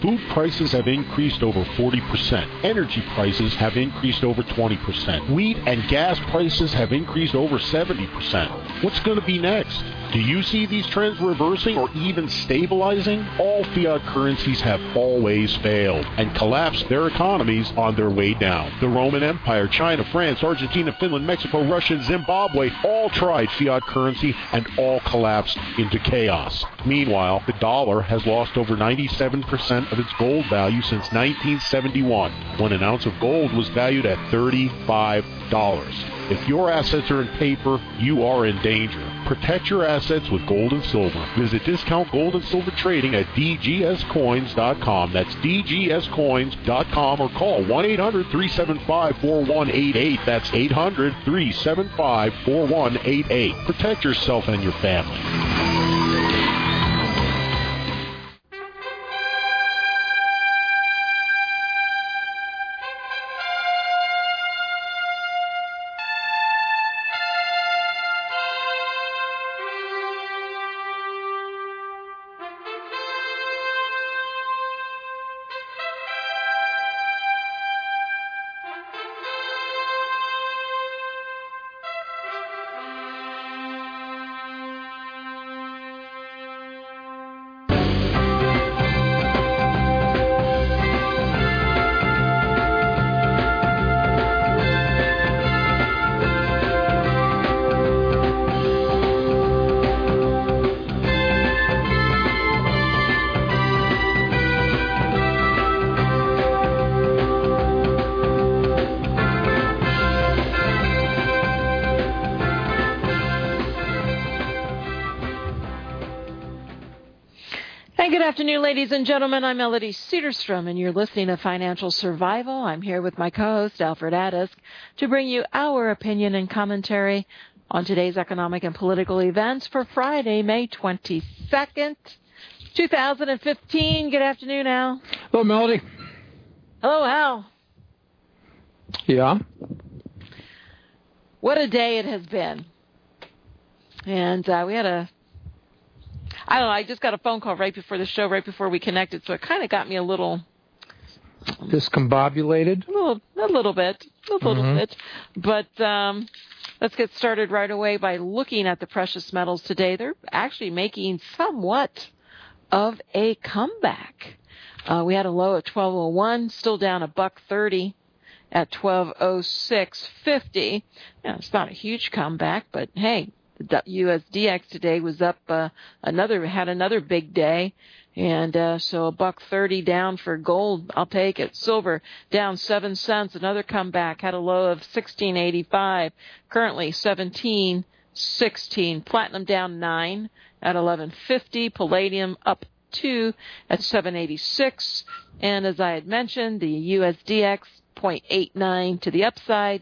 Food prices have increased over 40%. Energy prices have increased over 20%. Wheat and gas prices have increased over 70%. What's going to be next? Do you see these trends reversing or even stabilizing? All fiat currencies have always failed and collapsed their economies on their way down. The Roman Empire, China, France, Argentina, Finland, Mexico, Russia, and Zimbabwe all tried fiat currency and all collapsed into chaos. Meanwhile, the dollar has lost over 97% of its gold value since 1971, when an ounce of gold was valued at $35. If your assets are in paper, you are in danger. Protect your assets with gold and silver. Visit Discount Gold and Silver Trading at dgscoins.com. That's dgscoins.com, or call 1-800-375-4188. That's 800-375-4188. Protect yourself and your family. Good afternoon, ladies and gentlemen. I'm Melody Cedarstrom, and you're listening to Financial Survival. I'm here with my co-host, Alfred Adisk, to bring you our opinion and commentary on today's economic and political events for Friday, May 22nd, 2015. Good afternoon, Al. Hello, Melody. Hello, Al. Yeah? What a day it has been. And we had I don't know, I just got a phone call right before the show, right before we connected, so it kind of got me a little... discombobulated? A little bit. But let's get started right away by looking at the precious metals today. They're actually making somewhat of a comeback. We had a low at 12.01, still down $1.30 at 12.0650. It's not a huge comeback, but hey... The USDX today was up had another big day, and so $1.30 down for gold. I'll take it. Silver down 7 cents, another comeback. Had a low of 16.85. Currently 17.16. Platinum down 9 at 11.50. Palladium up 2 at 7.86. And as I had mentioned, the USDX 0.89 to the upside,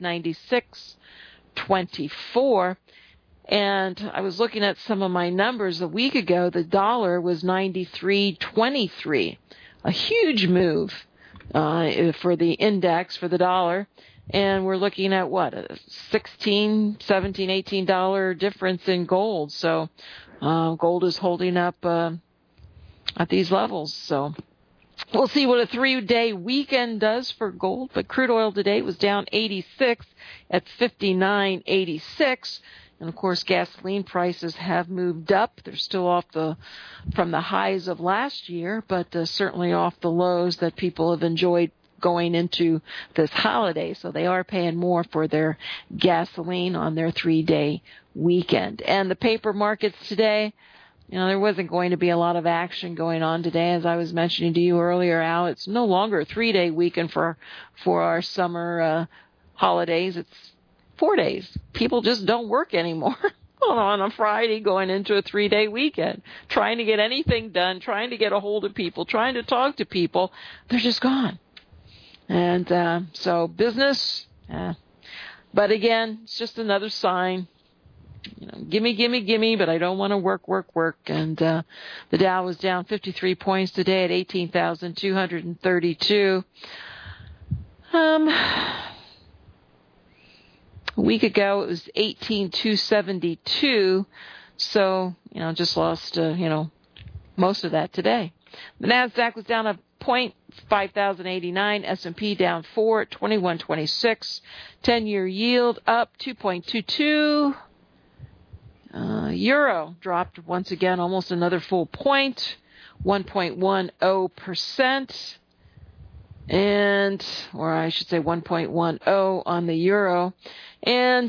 96.24. And I was looking at some of my numbers a week ago. The dollar was 93.23, a huge move for the index for the dollar. And we're looking at what, a $16, $17, $18 difference in gold. So gold is holding up at these levels. So we'll see what a 3-day weekend does for gold. But crude oil today was down 86 at 59.86. And, of course, gasoline prices have moved up. They're still off from the highs of last year, but certainly off the lows that people have enjoyed going into this holiday. So they are paying more for their gasoline on their 3-day weekend. And the paper markets today, there wasn't going to be a lot of action going on today. As I was mentioning to you earlier, Al, it's no longer a 3-day weekend for our summer holidays. It's 4 days. People just don't work anymore on a Friday going into a 3-day weekend, trying to get anything done, trying to get a hold of people, trying to talk to people. They're just gone. And so business, but again, it's just another sign. Gimme, but I don't want to work. And the Dow was down 53 points today at 18,232. A week ago, it was 18,272. So, just lost, most of that today. The NASDAQ was down a point, 5,089. S&P down 4 at 2126. 10-year yield up 2.22. Euro dropped once again, almost another full point, 1.10%. Or I should say 1.10 on the euro. And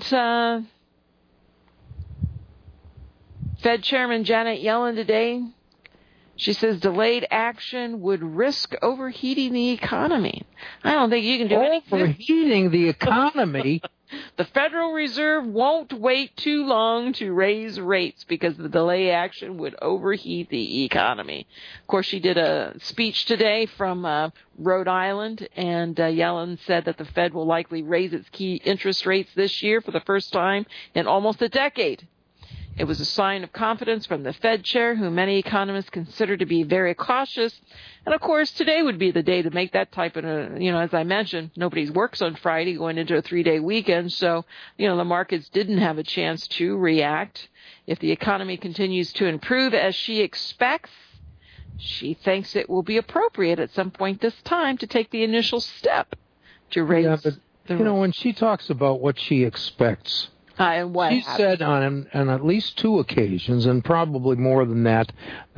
Fed Chairman Janet Yellen today, she says delayed action would risk overheating the economy. I don't think you can do anything. Overheating the economy? The Federal Reserve won't wait too long to raise rates because the delay action would overheat the economy. Of course, she did a speech today from Rhode Island, and Yellen said that the Fed will likely raise its key interest rates this year for the first time in almost a decade. It was a sign of confidence from the Fed chair, who many economists consider to be very cautious. And, of course, today would be the day to make that type of, as I mentioned, nobody works on Friday going into a 3-day weekend. So, the markets didn't have a chance to react. If the economy continues to improve as she expects, she thinks it will be appropriate at some point this time to take the initial step to raise when she talks about what she expects, she said on at least 2 occasions, and probably more than that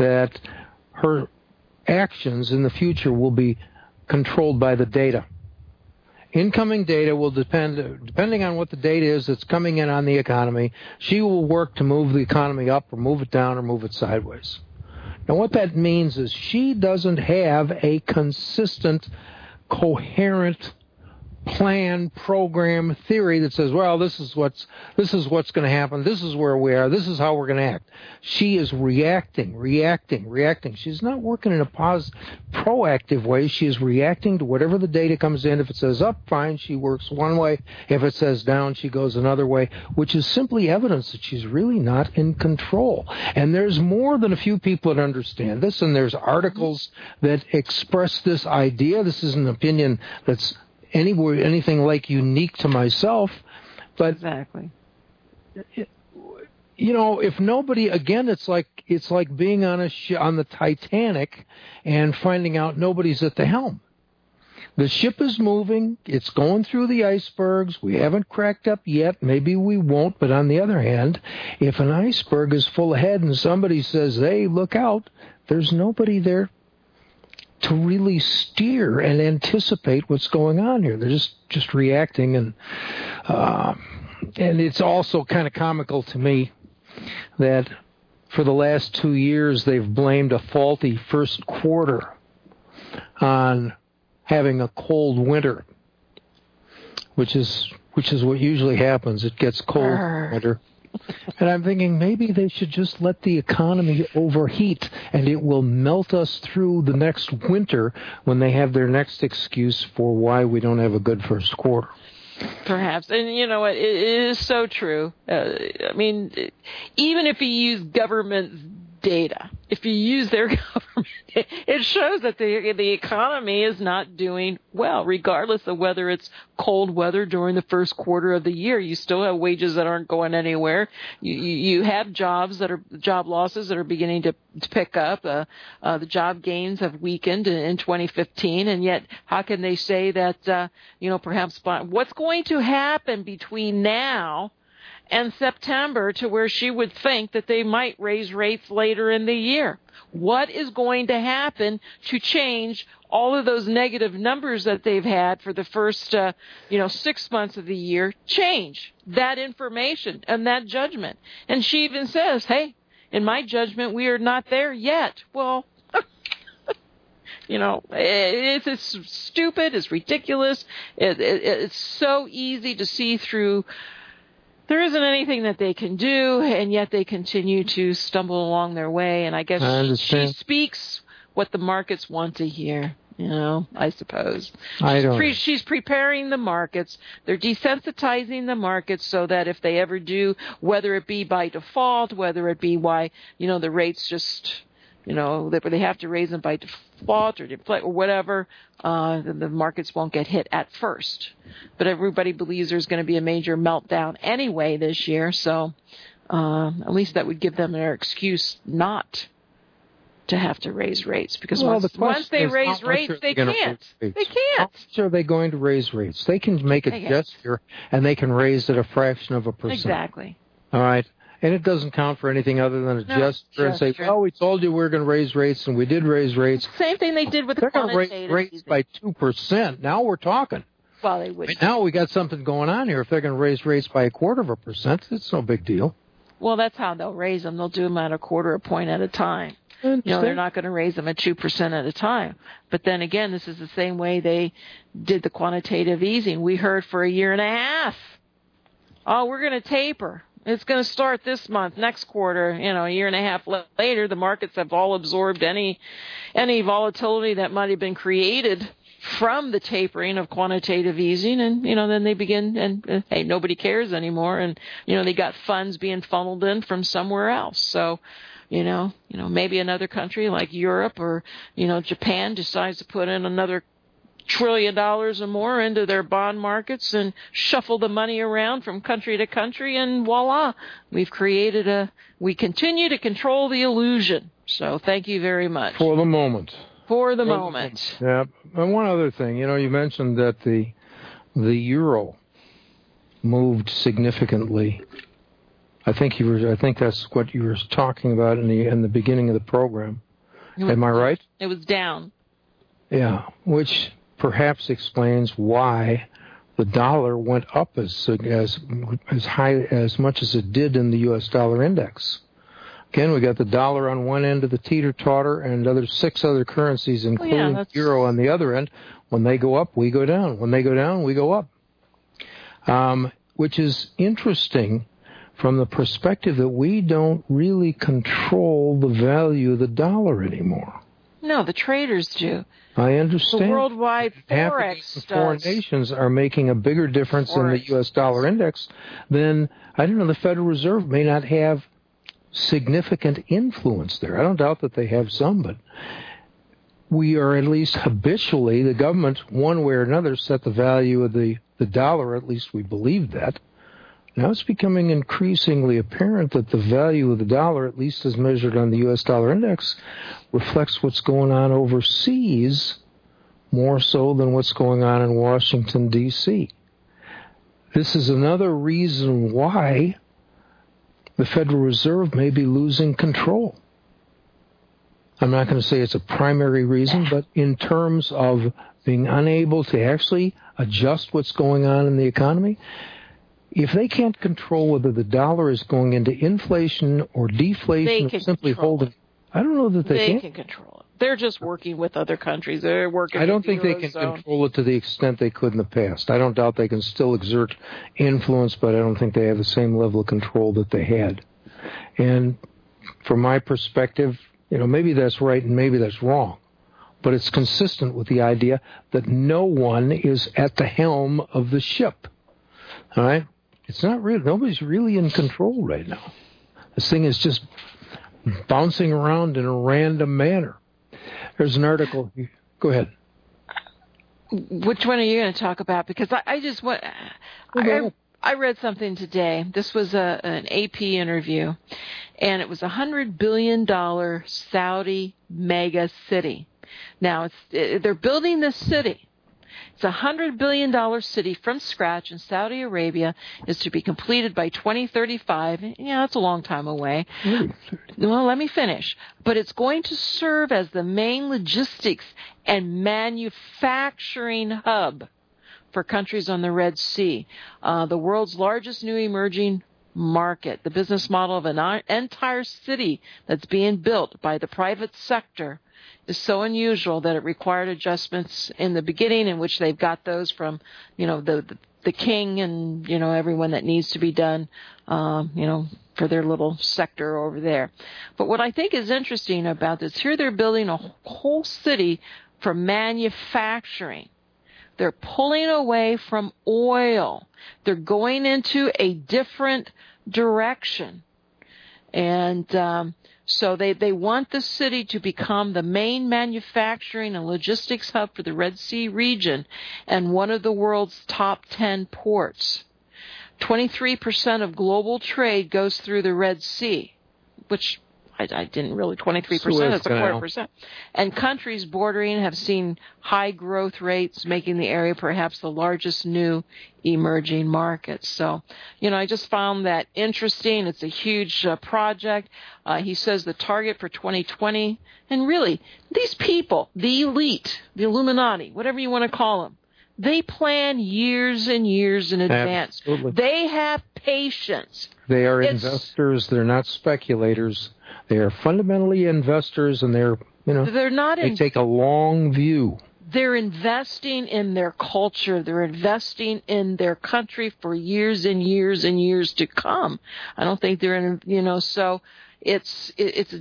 her actions in the future will be controlled by the data. Incoming data will depending on what the data is that's coming in on the economy, she will work to move the economy up or move it down or move it sideways. Now, what that means is she doesn't have a consistent, coherent plan, program, theory that says, well, this is what's going to happen. This is where we are. This is how we're going to act. She is reacting. She's not working in a proactive way. She is reacting to whatever the data comes in. If it says up, fine, she works one way. If it says down, she goes another way, which is simply evidence that she's really not in control. And there's more than a few people that understand this, and there's articles that express this idea. This is an opinion that's anything like unique to myself, but exactly. If nobody, again, it's like being on on the Titanic and finding out nobody's at the helm. The ship is moving. It's going through the icebergs. We haven't cracked up yet. Maybe we won't. But on the other hand, if an iceberg is full ahead and somebody says, "Hey, look out," there's nobody there to really steer and anticipate what's going on here. They're just reacting, and it's also kind of comical to me that for the last 2 years they've blamed a faulty first quarter on having a cold winter, which is what usually happens. It gets cold in winter. And I'm thinking maybe they should just let the economy overheat, and it will melt us through the next winter when they have their next excuse for why we don't have a good first quarter. Perhaps. And you know what? It is so true. Even if you use government data, if you use their government, it shows that the economy is not doing well, regardless of whether it's cold weather during the first quarter of the year. You still have wages that aren't going anywhere. You have job losses that are beginning to pick up. The job gains have weakened in 2015, and yet how can they say that perhaps what's going to happen between now and September to where she would think that they might raise rates later in the year? What is going to happen to change all of those negative numbers that they've had for the first 6 months of the year? Change that information and that judgment. And she even says, hey, in my judgment, we are not there yet. Well, it's stupid, it's ridiculous, it's so easy to see through. There isn't anything that they can do, and yet they continue to stumble along their way. And I guess she speaks what the markets want to hear, I suppose. She's preparing the markets. They're desensitizing the markets so that if they ever do, whether it be by default, whether it be why, the rates just, they have to raise them by default or deflate or whatever, the markets won't get hit at first. But everybody believes there's going to be a major meltdown anyway this year, so at least that would give them their excuse not to have to raise rates, because once they raise rates, they can't. They can't. How much are they going to raise rates? They can make a gesture, and they can raise it a fraction of a percent. Exactly. All right. And it doesn't count for anything other than a gesture and say, well, we told you we were going to raise rates, and we did raise rates. Same thing they did with the quantitative easing. They're going to raise rates by 2%. Now we're talking. Well, they would. Now we got something going on here. If they're going to raise rates by 0.25%, it's no big deal. Well, that's how they'll raise them. They'll do them at 0.25 point at a time. They're not going to raise them at 2% at a time. But then again, this is the same way they did the quantitative easing. We heard for a year and a half, oh, we're going to taper. It's going to start this month, next quarter. A year and a half later, the markets have all absorbed any volatility that might have been created from the tapering of quantitative easing, and then they begin, and hey, nobody cares anymore, and they got funds being funneled in from somewhere else. So maybe another country like Europe or Japan decides to put in another $1 trillion or more into their bond markets and shuffle the money around from country to country, and voila, we continue to control the illusion. So thank you very much. For the moment. Yeah. And one other thing, you mentioned that the euro moved significantly. I think that's what you were talking about in the beginning of the program. Am I right? It was down. Yeah, which perhaps explains why the dollar went up as high as much as it did in the U.S. dollar index. Again, we got the dollar on one end of the teeter-totter and 6 other currencies, including the euro, on the other end. When they go up, we go down. When they go down, we go up. Which is interesting from the perspective that we don't really control the value of the dollar anymore. No, the traders do. I understand. The worldwide Forex does. Foreign nations are making a bigger difference in the U.S. dollar index than, the Federal Reserve may not have significant influence there. I don't doubt that they have some, but we are at least habitually, the government, one way or another, set the value of the dollar, at least we believe that. Now it's becoming increasingly apparent that the value of the dollar, at least as measured on the U.S. dollar index, reflects what's going on overseas more so than what's going on in Washington, D.C. This is another reason why the Federal Reserve may be losing control. I'm not going to say it's a primary reason, but in terms of being unable to actually adjust what's going on in the economy, if they can't control whether the dollar is going into inflation or deflation or simply holding, I don't know that they can. They can control it. They're just working with other countries. They're working. I don't think they can control it to the extent they could in the past. I don't doubt they can still exert influence, but I don't think they have the same level of control that they had. And from my perspective, maybe that's right and maybe that's wrong, but it's consistent with the idea that no one is at the helm of the ship. All right? It's not real. Nobody's really in control right now. This thing is just bouncing around in a random manner. There's an article. Go ahead. Which one are you going to talk about? Because I just want. I read something today. This was an AP interview, and it was $100 billion Saudi mega city. Now they're building this city. It's a $100 billion city from scratch in Saudi Arabia, is to be completed by 2035. Yeah, that's a long time away. Well, let me finish. But it's going to serve as the main logistics and manufacturing hub for countries on the Red Sea, the world's largest new emerging market. The business model of an entire city that's being built by the private sector is so unusual that it required adjustments in the beginning, in which they've got those from, the king and, everyone that needs to be done, for their little sector over there. But what I think is interesting about this, here they're building a whole city for manufacturing. They're pulling away from oil. They're going into a different direction. And so they want the city to become the main manufacturing and logistics hub for the Red Sea region and one of the world's top 10 ports. 23% of global trade goes through the Red Sea, which I didn't really, 23%, that's a 4%. And countries bordering have seen high growth rates, making the area perhaps the largest new emerging market. So, I just found that interesting. It's a huge project. He says the target for 2020, and really, these people, the elite, the Illuminati, whatever you want to call them, they plan years and years in advance. Absolutely. They have patience. They are investors. They're not speculators. They are fundamentally investors, and they're not. They take a long view. They're investing in their culture. They're investing in their country for years and years and years to come. I don't think they're in. So it's.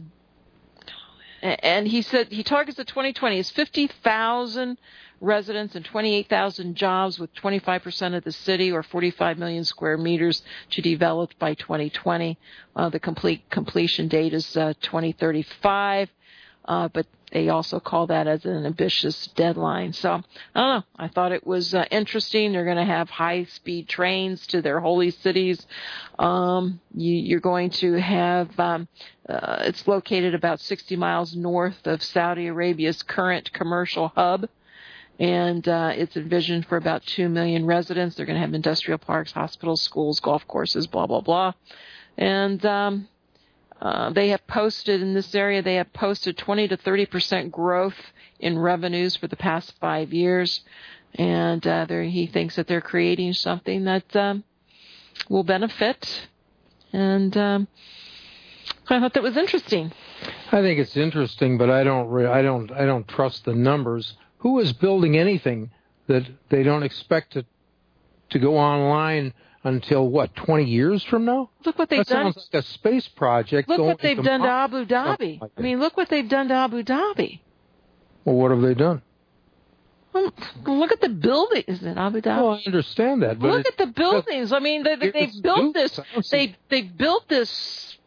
And he said he targets the 2020 is 50,000 residents and 28,000 jobs, with 25% of the city, or 45 million square meters, to develop by 2020. The completion date is 2035, but they also call that as an ambitious deadline. So, I don't know. I thought it was interesting. They're going to have high-speed trains to their holy cities. You're going to have, it's located about 60 miles north of Saudi Arabia's current commercial hub. And it's envisioned for about 2 million residents. They're going to have industrial parks, hospitals, schools, golf courses, blah, blah, blah. And they have posted in this area, 20 to 30% growth in revenues for the past 5 years. And he thinks that they're creating something that will benefit. And I thought that was interesting. I think it's interesting, but I don't trust the numbers. Who is building anything that they don't expect to go online until, 20 years from now? Look what they've done. That sounds like a space project. Look what they've done to Abu Dhabi. I mean, look what they've done to Abu Dhabi. Well, what have they done? Well, look at the buildings in Abu Dhabi. Well, I understand that. But look at the buildings. I mean, they've built this. They've built these,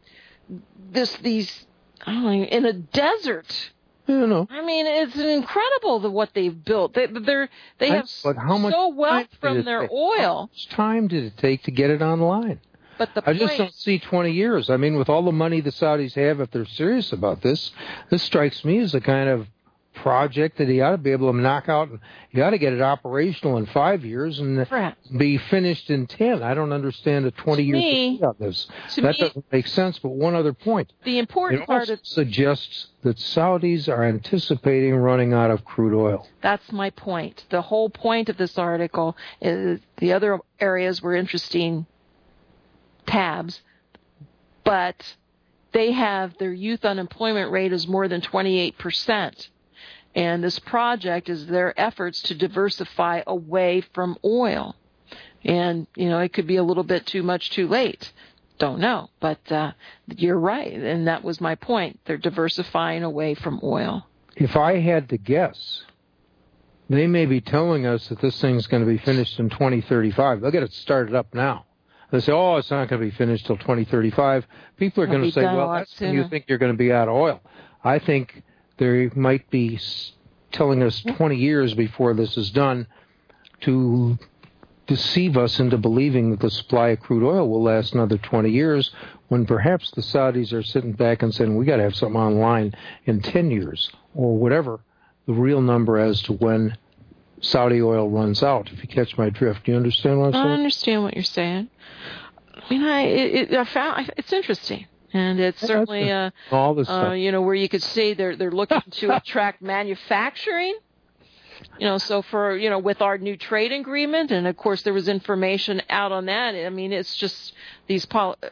in a desert. I mean, it's incredible what they've built. They have wealth from their oil. How much time did it take to get it online? But I just don't see 20 years. I mean, with all the money the Saudis have, if they're serious about this strikes me as a kind of project that he ought to be able to knock out. You ought to get it operational in 5 years and be finished in 10. I don't understand a 20-year on this. That doesn't make sense. But one other point. The important part suggests that Saudis are anticipating running out of crude oil. That's my point. The whole point of this article is the other areas were interesting tabs, but they have their youth unemployment rate is more than 28%. And this project is their efforts to diversify away from oil. And, it could be a little bit too much too late. Don't know. But you're right. And that was my point. They're diversifying away from oil. If I had to guess, they may be telling us that this thing's going to be finished in 2035. They'll get it started up now. They say, it's not going to be finished till 2035. People are going to say, that's when you think you're going to be out of oil. I think they might be telling us 20 years before this is done to deceive us into believing that the supply of crude oil will last another 20 years, when perhaps the Saudis are sitting back and saying, we got to have something online in 10 years, or whatever the real number as to when Saudi oil runs out, if you catch my drift. Do you understand what I'm saying? I understand what you're saying. I mean, I found it's interesting. And it's certainly, where you could say they're looking to attract manufacturing. So for, with our new trade agreement, and of course there was information out on that. I mean, it's just this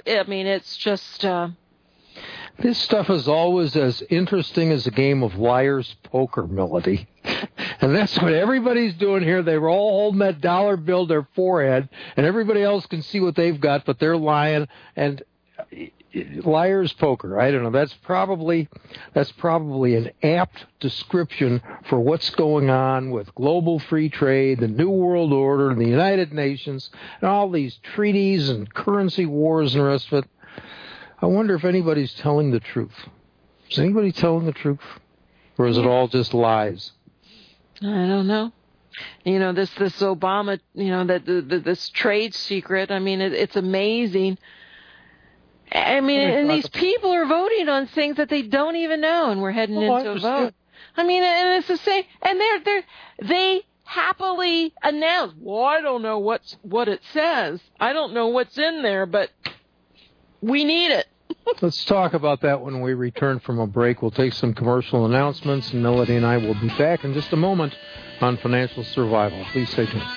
stuff is always as interesting as a game of liar's poker, Melody. And that's what everybody's doing here. They were all holding that dollar bill to their forehead, and everybody else can see what they've got, but they're lying. And liar's poker. I don't know. That's probably an apt description for what's going on with global free trade, the New World Order, and the United Nations, and all these treaties and currency wars and the rest of it. I wonder if anybody's telling the truth. Is anybody telling the truth? Or is it all just lies? I don't know. This Obama, this trade secret, I mean, it's amazing. I mean, and these people are voting on things that they don't even know, and we're heading into a vote. I mean, and it's the same, and they happily announce, well, I don't know what it says. I don't know what's in there, but we need it. Let's talk about that when we return from a break. We'll take some commercial announcements, and Melody and I will be back in just a moment on Financial Survival. Please stay tuned.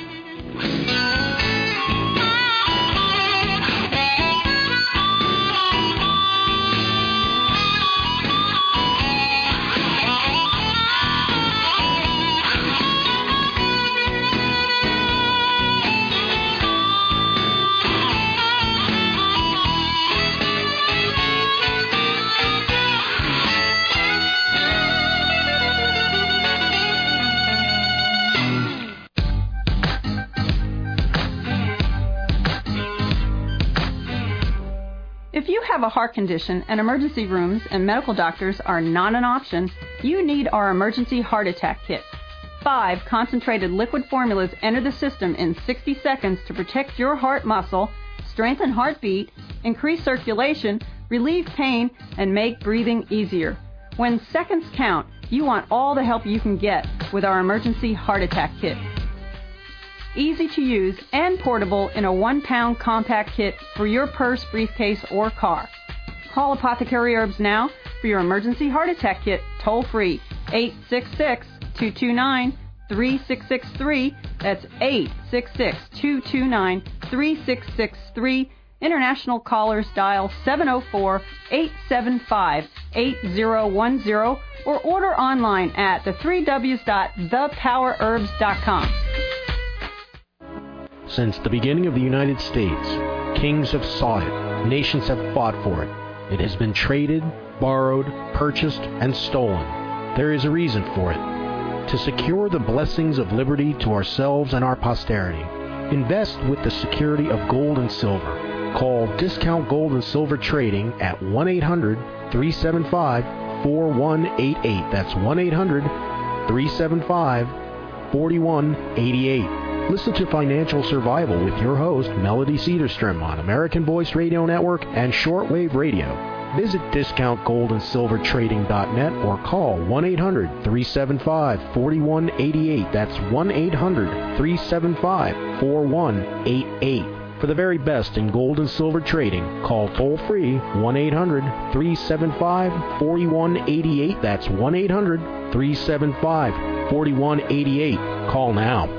If you have a heart condition and emergency rooms and medical doctors are not an option, you need our Emergency Heart Attack Kit. 5 concentrated liquid formulas enter the system in 60 seconds to protect your heart muscle, strengthen heartbeat, increase circulation, relieve pain, and make breathing easier. When seconds count, you want all the help you can get with our Emergency Heart Attack Kit. Easy to use and portable in a 1-pound compact kit for your purse, briefcase, or car. Call Apothecary Herbs now for your Emergency Heart Attack Kit toll free, 866-229-3663. That's 866-229-3663. International callers dial 704-875-8010 or order online at the3ws.thepowerherbs.com. Since the beginning of the United States, kings have sought it, nations have fought for it. It has been traded, borrowed, purchased, and stolen. There is a reason for it. To secure the blessings of liberty to ourselves and our posterity, invest with the security of gold and silver. Call Discount Gold and Silver Trading at 1-800-375-4188. That's 1-800-375-4188. Listen to Financial Survival with your host, Melody Cedarstrom, on American Voice Radio Network and Shortwave Radio. Visit discountgoldandsilvertrading.net or call 1-800-375-4188. That's 1-800-375-4188. For the very best in gold and silver trading, call toll-free 1-800-375-4188. That's 1-800-375-4188. Call now.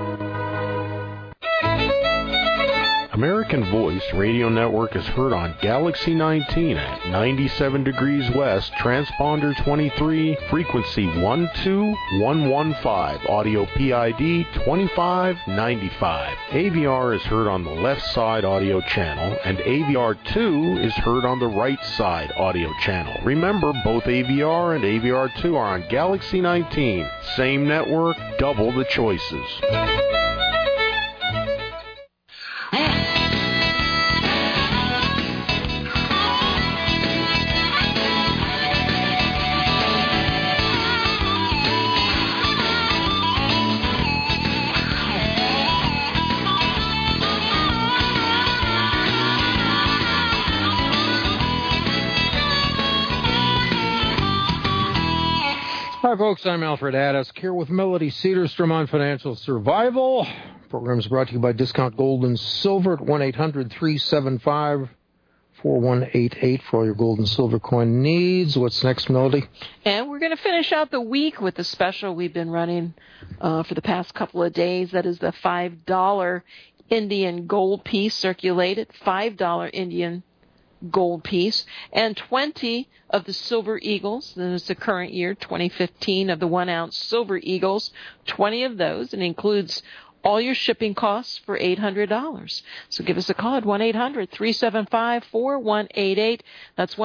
American Voice Radio Network is heard on Galaxy 19 at 97 degrees west, transponder 23, frequency 12115, audio PID 2595. AVR is heard on the left side audio channel, and AVR2 is heard on the right side audio channel. Remember, both AVR and AVR2 are on Galaxy 19. Same network, double the choices. Hi, folks. I'm Alfred Addisk here with Melody Cedarstrom on Financial Survival. The program is brought to you by Discount Gold and Silver at 1-800-375-4188 for all your gold and silver coin needs. What's next, Melody? And we're going to finish out the week with the special we've been running for the past couple of days. That is the $5 Indian gold piece circulated, $5 Indian gold piece, and 20 of the Silver Eagles. This is the current year, 2015, of the 1-ounce Silver Eagles, 20 of those, and includes all your shipping costs for $800. So give us a call at 1-800-375-4188. That's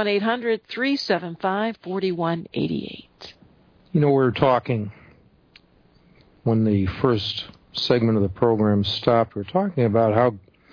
1-800-375-4188. You know, we were talking when the first segment of the program stopped. We were talking about how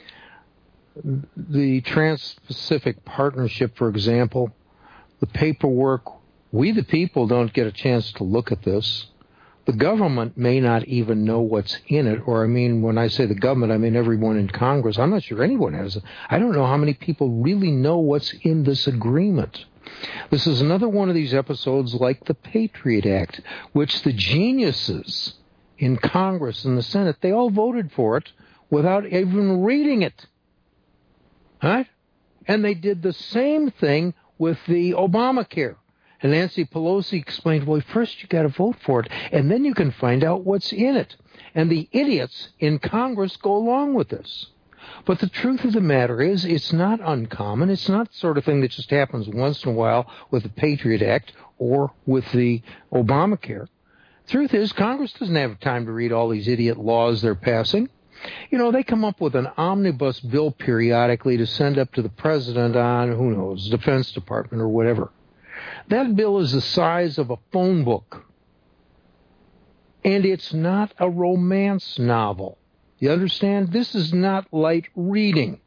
the Trans-Pacific Partnership, for example, the paperwork, we the people don't get a chance to look at this. The government may not even know what's in it, or I mean, when I say the government, I mean everyone in Congress. I'm not sure anyone has it. I don't know how many people really know what's in this agreement. This is another one of these episodes like the Patriot Act, which the geniuses in Congress and the Senate, they all voted for it without even reading it. Right? And they did the same thing with the Obamacare. And Nancy Pelosi explained, well, first you got to vote for it, and then you can find out what's in it. And the idiots in Congress go along with this. But the truth of the matter is, it's not uncommon. It's not the sort of thing that just happens once in a while with the Patriot Act or with the Obamacare. Truth is, Congress doesn't have time to read all these idiot laws they're passing. You know, they come up with an omnibus bill periodically to send up to the president on, who knows, Defense Department or whatever. That bill is the size of a phone book. And it's not a romance novel. You understand? This is not light reading.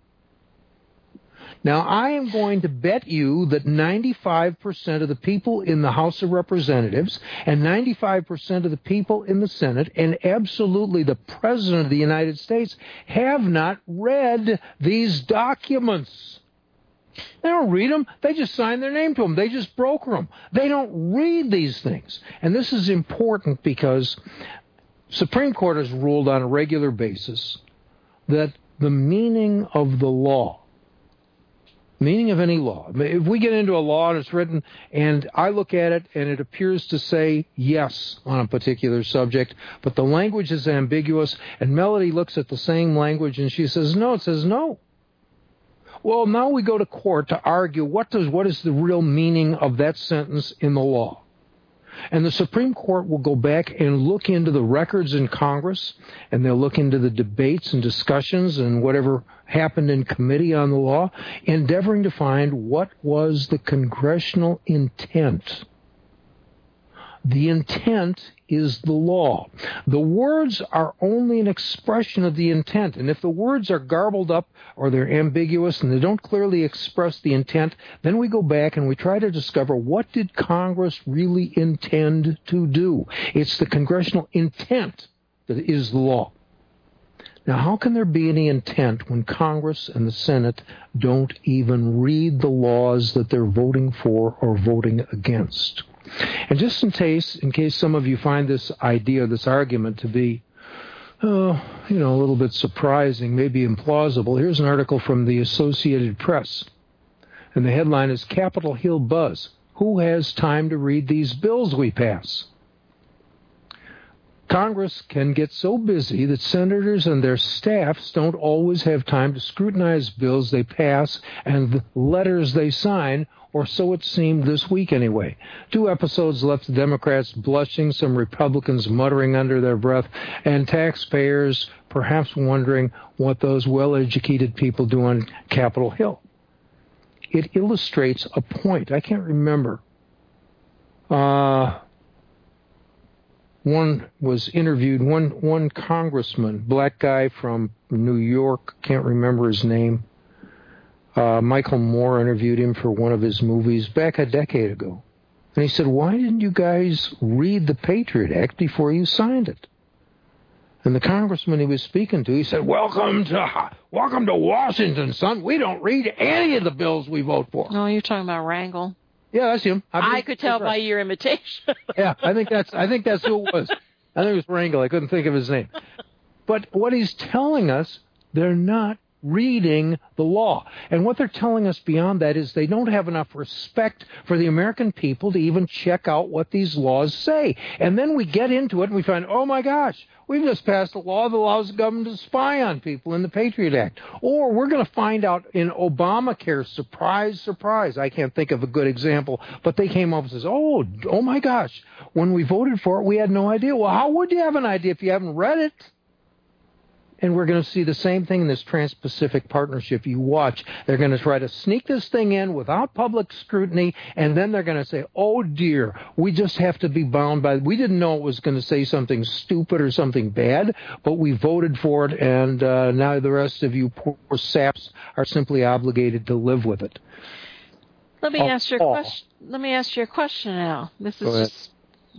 Now, I am going to bet you that 95% of the people in the House of Representatives and 95% of the people in the Senate and absolutely the President of the United States have not read these documents. They don't read them. They just sign their name to them. They just broker them. They don't read these things. And this is important because Supreme Court has ruled on a regular basis that the meaning of the law, meaning of any law, if we get into a law and it's written and I look at it and it appears to say yes on a particular subject, but the language is ambiguous and Melody looks at the same language and she says no, it says no. Well, now we go to court to argue what is the real meaning of that sentence in the law. And the Supreme Court will go back and look into the records in Congress, and they'll look into the debates and discussions and whatever happened in committee on the law, endeavoring to find what was the congressional intent. The intent is the law. The words are only an expression of the intent. And if the words are garbled up or they're ambiguous and they don't clearly express the intent, then we go back and we try to discover what did Congress really intend to do. It's the congressional intent that is the law. Now, how can there be any intent when Congress and the Senate don't even read the laws that they're voting for or voting against? And just in case some of you find this idea, this argument to be, a little bit surprising, maybe implausible, here's an article from the Associated Press. And the headline is Capitol Hill Buzz. Who has time to read these bills we pass? Congress can get so busy that senators and their staffs don't always have time to scrutinize bills they pass and the letters they sign, or so it seemed this week anyway. 2 episodes left the Democrats blushing, some Republicans muttering under their breath, and taxpayers perhaps wondering what those well-educated people do on Capitol Hill. It illustrates a point. I can't remember. One was interviewed, one congressman, black guy from New York, can't remember his name. Michael Moore interviewed him for one of his movies back a decade ago. And he said, why didn't you guys read the Patriot Act before you signed it? And the congressman he was speaking to, he said, welcome to Washington, son. We don't read any of the bills we vote for. No, you're talking about Rangel. Yeah, that's him. I could tell by your imitation. Yeah, I think that's who it was. I think it was Rangel. I couldn't think of his name. But what he's telling us, they're not reading the law. And what they're telling us beyond that is they don't have enough respect for the American people to even check out what these laws say. And then we get into it and we find, oh my gosh, we've just passed a law that allows the government to spy on people in the Patriot Act. Or we're going to find out in Obamacare, surprise, surprise. I can't think of a good example, but they came up and says, oh my gosh, when we voted for it, we had no idea. Well, how would you have an idea if you haven't read it? And we're going to see the same thing in this Trans-Pacific Partnership. You watch. They're going to try to sneak this thing in without public scrutiny, and then they're going to say, oh, dear, we just have to be bound by it. We didn't know it was going to say something stupid or something bad, but we voted for it, and now the rest of you poor saps are simply obligated to live with it. Let me ask you a question now. This is just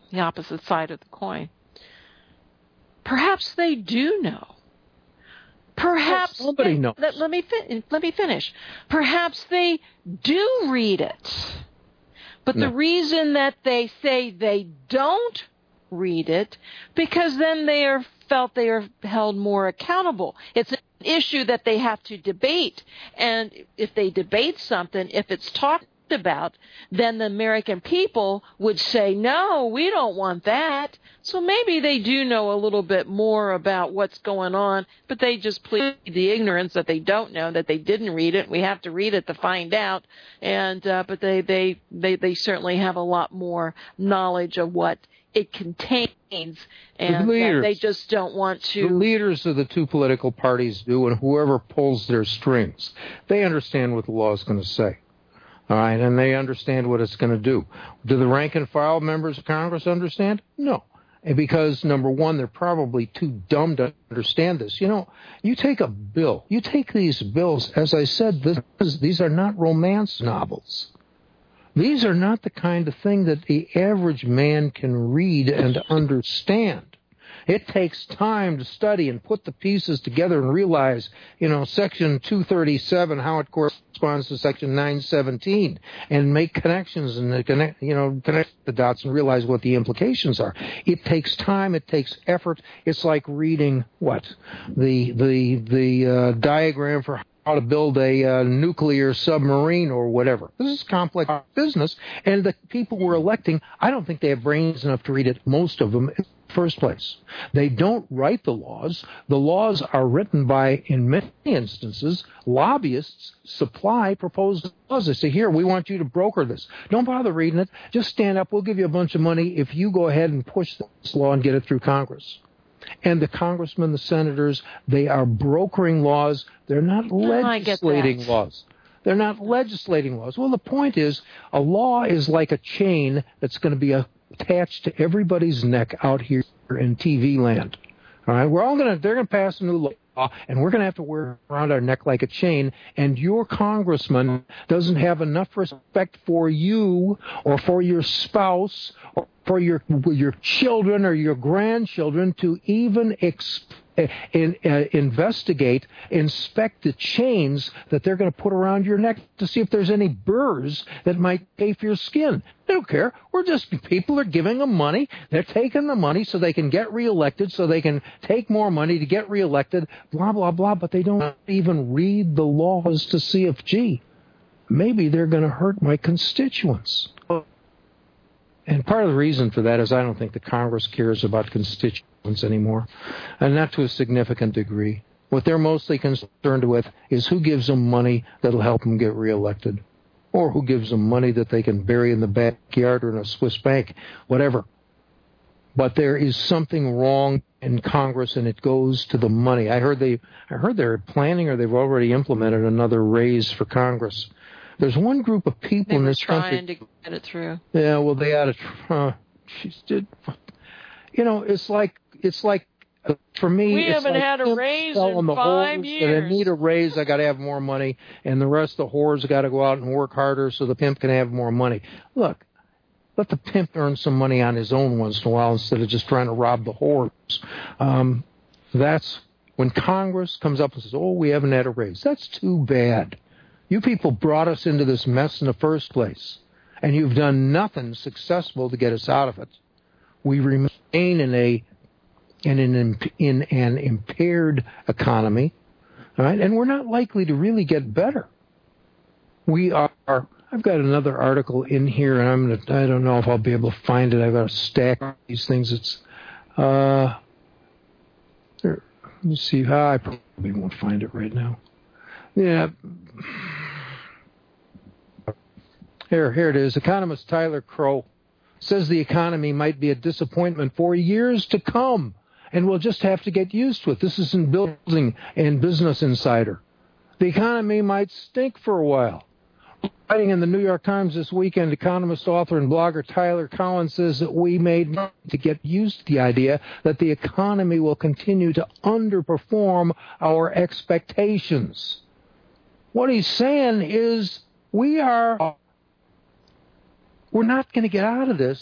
the opposite side of the coin. Perhaps they do know. Perhaps somebody knows. Let me finish. Perhaps they do read it. But the reason that they say they don't read it, because then they are held more accountable. It's an issue that they have to debate. And if they debate something, if it's talked about, then the American people would say, no, we don't want that. So maybe they do know a little bit more about what's going on, but they just plead the ignorance that they don't know, that they didn't read it. We have to read it to find out. And but they certainly have a lot more knowledge of what it contains, and they just don't want to. The leaders of the two political parties do, and whoever pulls their strings, they understand what the law is going to say. All right, and they understand what it's going to do. Do the rank and file members of Congress understand? No. Because, number one, they're probably too dumb to understand this. You know, you take a bill. You take these bills, as I said, these are not romance novels. These are not the kind of thing that the average man can read and understand. It takes time to study and put the pieces together and realize, you know, Section 237, how it corresponds to Section 917, and make connections and connect the dots and realize what the implications are. It takes time. It takes effort. It's like reading the diagram for how to build a nuclear submarine or whatever. This is complex business, and the people we're electing, I don't think they have brains enough to read it, most of them, in the first place. They don't write the laws. The laws are written by, in many instances, lobbyists supply proposed laws. They say, here, we want you to broker this. Don't bother reading it. Just stand up. We'll give you a bunch of money if you go ahead and push this law and get it through Congress. And the congressmen, the senators, they are brokering laws. They're not legislating laws. They're not legislating laws. Well, the point is, a law is like a chain that's going to be attached to everybody's neck out here in TV land. All right, they're going to pass a new law, and we're going to have to wear it around our neck like a chain, and your congressman doesn't have enough respect for you or for your spouse or for your children or your grandchildren to even investigate, inspect the chains that they're going to put around your neck to see if there's any burrs that might chafe your skin. They don't care. People are giving them money. They're taking the money so they can get reelected, so they can take more money to get reelected, blah, blah, blah, but they don't even read the laws to see if, gee, maybe they're going to hurt my constituents. And part of the reason for that is I don't think the Congress cares about constituents anymore, and not to a significant degree. What they're mostly concerned with is who gives them money that'll help them get reelected, or who gives them money that they can bury in the backyard or in a Swiss bank, whatever. But there is something wrong in Congress, and it goes to the money. I heard they're planning, or they've already implemented, another raise for Congress. There's one group of people in this country trying to get it through. Yeah, well, they ought to. You know, it's like for me. We haven't had a raise in 5 years. I need a raise. I got to have more money, and the rest of the whores got to go out and work harder so the pimp can have more money. Look, let the pimp earn some money on his own once in a while instead of just trying to rob the whores. That's when Congress comes up and says, "Oh, we haven't had a raise." That's too bad. You people brought us into this mess in the first place, and you've done nothing successful to get us out of it. We remain in an impaired economy, all right, and we're not likely to really get better. We are. I've got another article in here, and I don't know if I'll be able to find it. I've got a stack of these things. It's let me see. I probably won't find it right now. Yeah. Here it is. Economist Tyler Crow says the economy might be a disappointment for years to come, and we'll just have to get used to it. This is in Building and Business Insider. The economy might stink for a while. Writing in the New York Times this weekend, economist, author, and blogger Tyler Cowen says that we need to get used to the idea that the economy will continue to underperform our expectations. What he's saying is we're not going to get out of this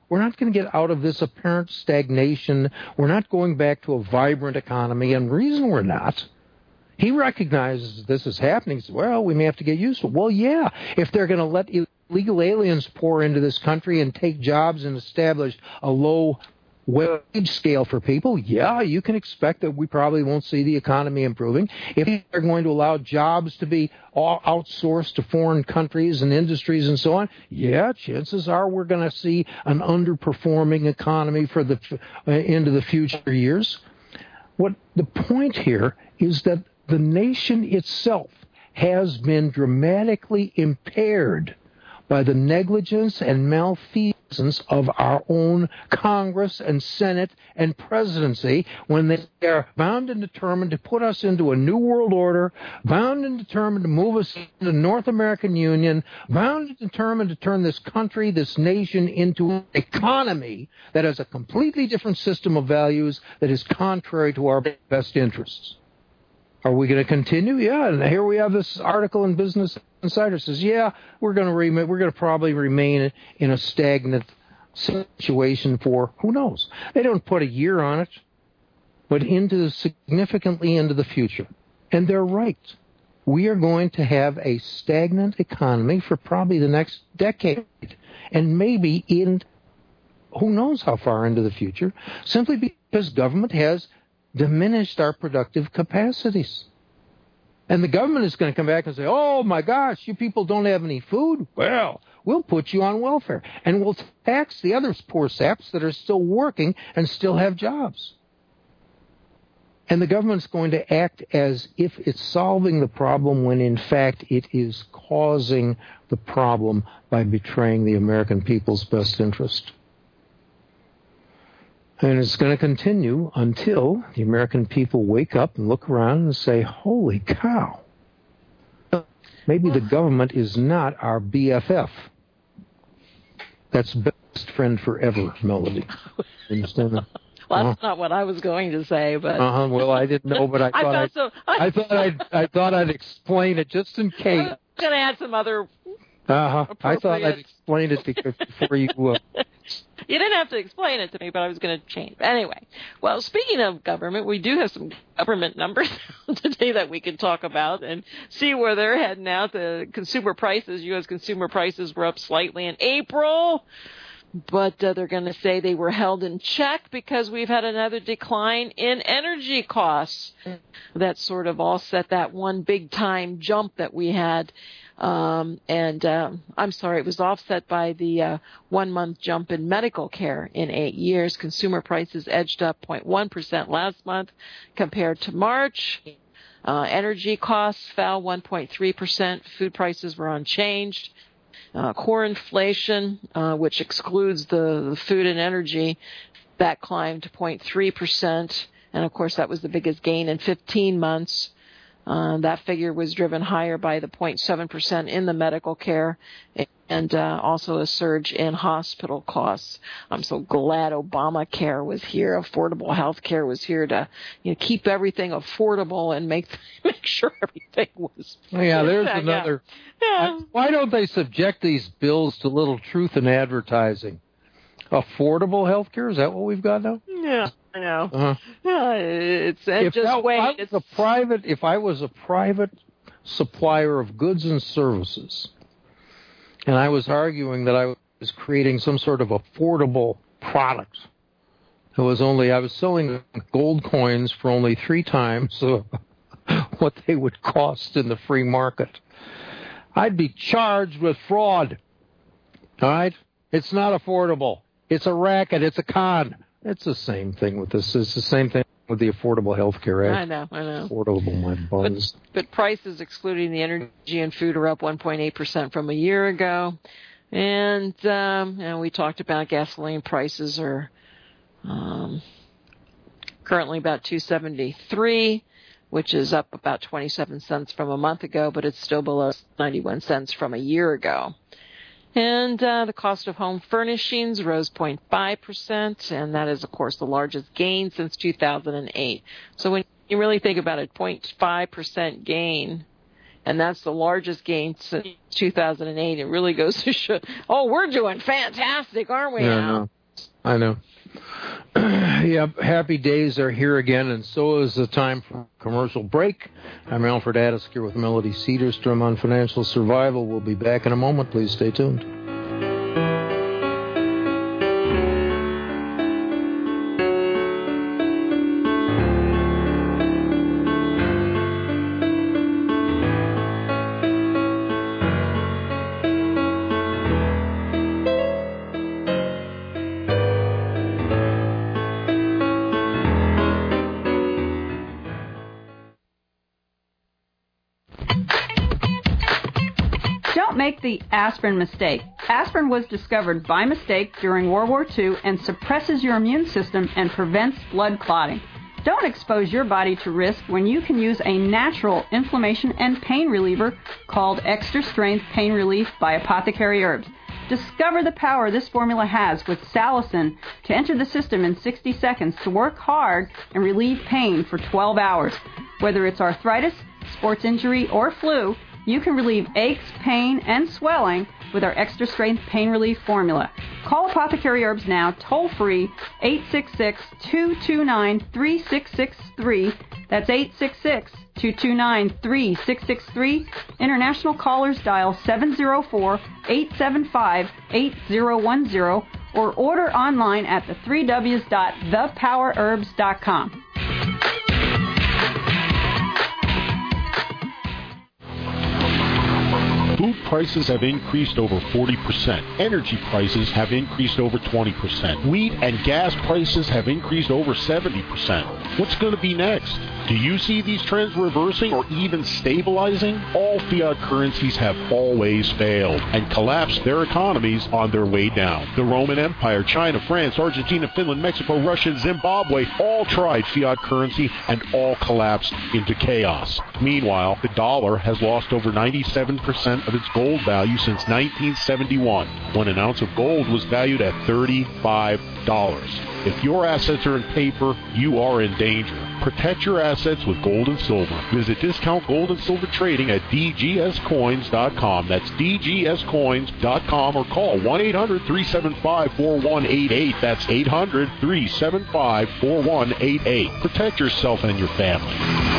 We're not going to get out of this apparent stagnation. We're not going back to a vibrant economy. And the reason we're not, he recognizes this is happening. He says, well, we may have to get used to it. Well, yeah, if they're going to let illegal aliens pour into this country and take jobs and establish a low wage scale for people, yeah, you can expect that we probably won't see the economy improving. If they're going to allow jobs to be all outsourced to foreign countries and industries and so on, yeah, chances are we're going to see an underperforming economy for the into the future years. What the point here is that the nation itself has been dramatically impaired by the negligence and malfeasance of our own Congress and Senate and presidency when they are bound and determined to put us into a new world order, bound and determined to move us into the North American Union, bound and determined to turn this country, this nation, into an economy that has a completely different system of values that is contrary to our best interests. Are we going to continue? Yeah, and here we have this article in Business Insider says, yeah, we're going to probably remain in a stagnant situation for who knows. They don't put a year on it, but significantly into the future. And they're right. We are going to have a stagnant economy for probably the next decade, and maybe in who knows how far into the future, simply because government has diminished our productive capacities. And the government is going to come back and say, oh, my gosh, you people don't have any food? Well, we'll put you on welfare. And we'll tax the other poor saps that are still working and still have jobs. And the government's going to act as if it's solving the problem when, in fact, it is causing the problem by betraying the American people's best interest. And it's going to continue until the American people wake up and look around and say, holy cow, maybe the government is not our BFF. That's best friend forever, Melody. Understand that? Well, that's not what I was going to say, but well, I didn't know, but I thought I'd explain it just in case. I was going to add some other. I thought I'd explain it before you. You didn't have to explain it to me, but I was going to change. Anyway, well, speaking of government, we do have some government numbers today that we can talk about and see where they're heading out. The consumer prices, U.S. consumer prices were up slightly in April, but they're going to say they were held in check because we've had another decline in energy costs. That sort of offset that one big-time jump that we had. I'm sorry, it was offset by the 1 month jump in medical care in 8 years. Consumer prices edged up 0.1% last month compared to March. Energy costs fell 1.3%. Food prices were unchanged. Core inflation, which excludes the food and energy, that climbed to 0.3%. And, of course, that was the biggest gain in 15 months. That figure was driven higher by the 0.7% in the medical care and also a surge in hospital costs. I'm so glad Obamacare was here. Affordable health care was here to keep everything affordable and make sure everything was. Yeah, there's another. Yeah. Why don't they subject these bills to little truth in advertising? Affordable health care? Is that what we've got now? Yeah. I know. If I was a private supplier of goods and services, and I was arguing that I was creating some sort of affordable product, I was selling gold coins for only 3 times what they would cost in the free market, I'd be charged with fraud. All right? It's not affordable. It's a racket. It's a con. It's the same thing with this. It's the same thing with the Affordable Health Care Act. I know. Affordable, my buzz. But prices, excluding the energy and food, are up 1.8% from a year ago. And we talked about gasoline prices are currently about $2.73, which is up about 27 cents from a month ago, but it's still below 91 cents from a year ago. And the cost of home furnishings rose 0.5%, and that is, of course, the largest gain since 2008. So when you really think about it, 0.5% gain, and that's the largest gain since 2008, it really goes to show, we're doing fantastic, aren't we now? I know. Yep, happy days are here again, and so is the time for commercial break. I'm Alfred Addis here with Melody Cedarstrom on Financial Survival. We'll be back in a moment. Please stay tuned. Make the aspirin mistake. Aspirin was discovered by mistake during World War II and suppresses your immune system and prevents blood clotting. Don't expose your body to risk when you can use a natural inflammation and pain reliever called Extra Strength Pain Relief by Apothecary Herbs. Discover the power this formula has with salicin to enter the system in 60 seconds to work hard and relieve pain for 12 hours. Whether it's arthritis, sports injury, or flu, you can relieve aches, pain, and swelling with our Extra Strength Pain Relief formula. Call Apothecary Herbs now, toll-free, 866-229-3663. That's 866-229-3663. International callers dial 704-875-8010 or order online at the3ws.thepowerherbs.com. Food prices have increased over 40%. Energy prices have increased over 20%. Wheat and gas prices have increased over 70%. What's going to be next? Do you see these trends reversing or even stabilizing? All fiat currencies have always failed and collapsed their economies on their way down. The Roman Empire, China, France, Argentina, Finland, Mexico, Russia, and Zimbabwe all tried fiat currency and all collapsed into chaos. Meanwhile, the dollar has lost over 97% of its gold value since 1971, when an ounce of gold was valued at $35. If your assets are in paper, you are in danger. Protect your assets with gold and silver. Visit Discount Gold and Silver Trading at dgscoins.com. That's dgscoins.com, or call 1-800-375-4188. That's 800-375-4188. Protect yourself and your family.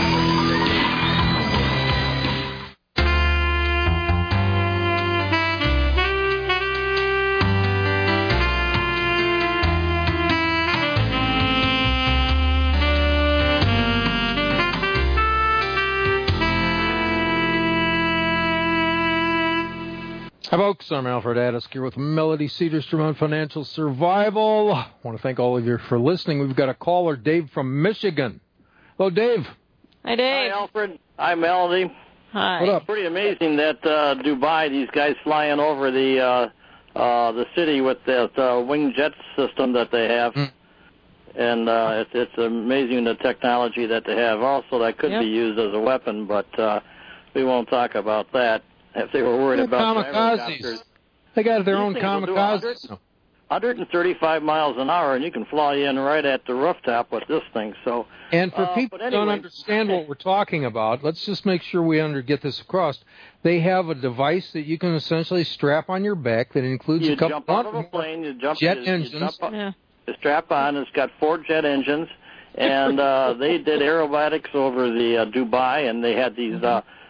Hi, folks. I'm Alfred Addis here with Melody Cedarstrom on Financial Survival. I want to thank all of you for listening. We've got a caller, Dave from Michigan. Hello, Dave. Hi, Dave. Hi, Alfred. Hi, Melody. Hi. What up? Pretty amazing that Dubai, these guys flying over the city with that wing jet system that they have. And it's amazing the technology that they have. Also, that could be used as a weapon, but we won't talk about that. If they were worried about kamikazes. They got their own kamikazes. 135 miles an hour, and you can fly in right at the rooftop with this thing. So, and for people who don't understand what we're talking about, let's just make sure we get this across. They have a device that you can essentially strap on your back that includes a couple jump out of a plane, jet engines. You strap on. It's got 4 jet engines, and they did aerobatics over the Dubai, and they had these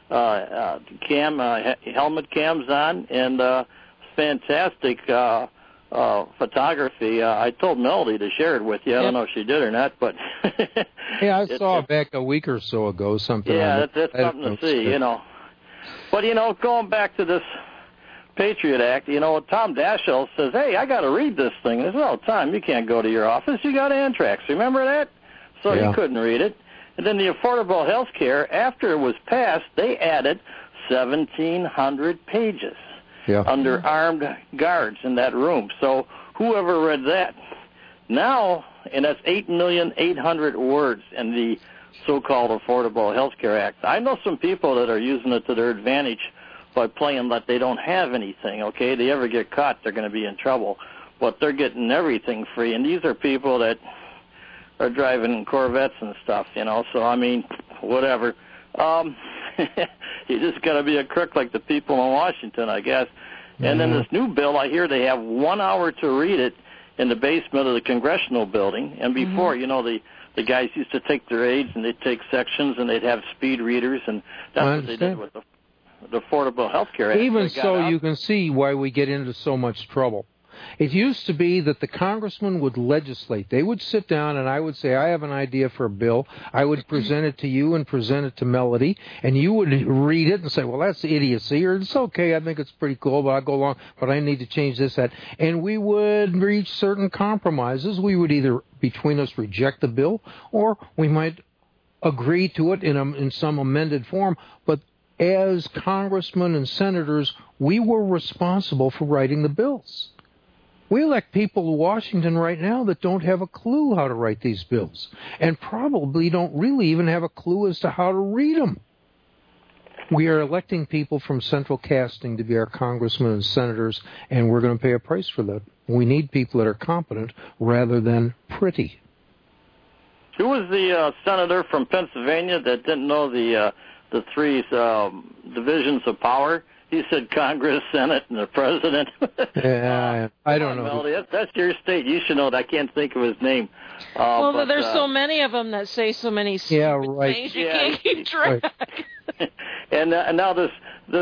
helmet cams on, and fantastic photography. I told Melody to share it with you. I don't know if she did or not, but yeah, I saw it back a week or so ago. Something. Yeah, that's something to see, you know. But going back to this Patriot Act, Tom Daschle says, "Hey, I got to read this thing." I said, "Oh, Tom, you can't go to your office. You got anthrax. Remember that?" So he couldn't read it. And then the Affordable Health Care, after it was passed, they added 1,700 pages under armed guards in that room. So whoever read that? Now, and that's 8,800,000 words in the so-called Affordable Health Care Act. I know some people that are using it to their advantage by playing that they don't have anything, okay? They ever get caught, they're going to be in trouble. But they're getting everything free. And these are people that are driving Corvettes and stuff, So, I mean, whatever. You just got to be a crook like the people in Washington, I guess. And then this new bill, I hear they have 1 hour to read it, in the basement of the Congressional Building. And before, you know, the guys used to take their aids and they'd take sections and they'd have speed readers, and that's what they did with the Affordable Health Care Act. Even so, you can see why we get into so much trouble. It used to be that the congressman would legislate. They would sit down and I would say, I have an idea for a bill. I would present it to you and present it to Melody, and you would read it and say, well, that's idiocy, or it's okay, I think it's pretty cool, but I'll go along, but I need to change this, that. And we would reach certain compromises. We would either, between us, reject the bill, or we might agree to it in some amended form. But as congressmen and senators, we were responsible for writing the bills. We elect people in Washington right now that don't have a clue how to write these bills, and probably don't really even have a clue as to how to read them. We are electing people from central casting to be our congressmen and senators, and we're going to pay a price for that. We need people that are competent rather than pretty. Who was the senator from Pennsylvania that didn't know the three divisions of power? He said Congress, Senate, and the President. Yeah, I don't know. Melody, that's your state. You should know that. I can't think of his name. But there's so many of them that say so many stupid things you can't keep track. Right. And now this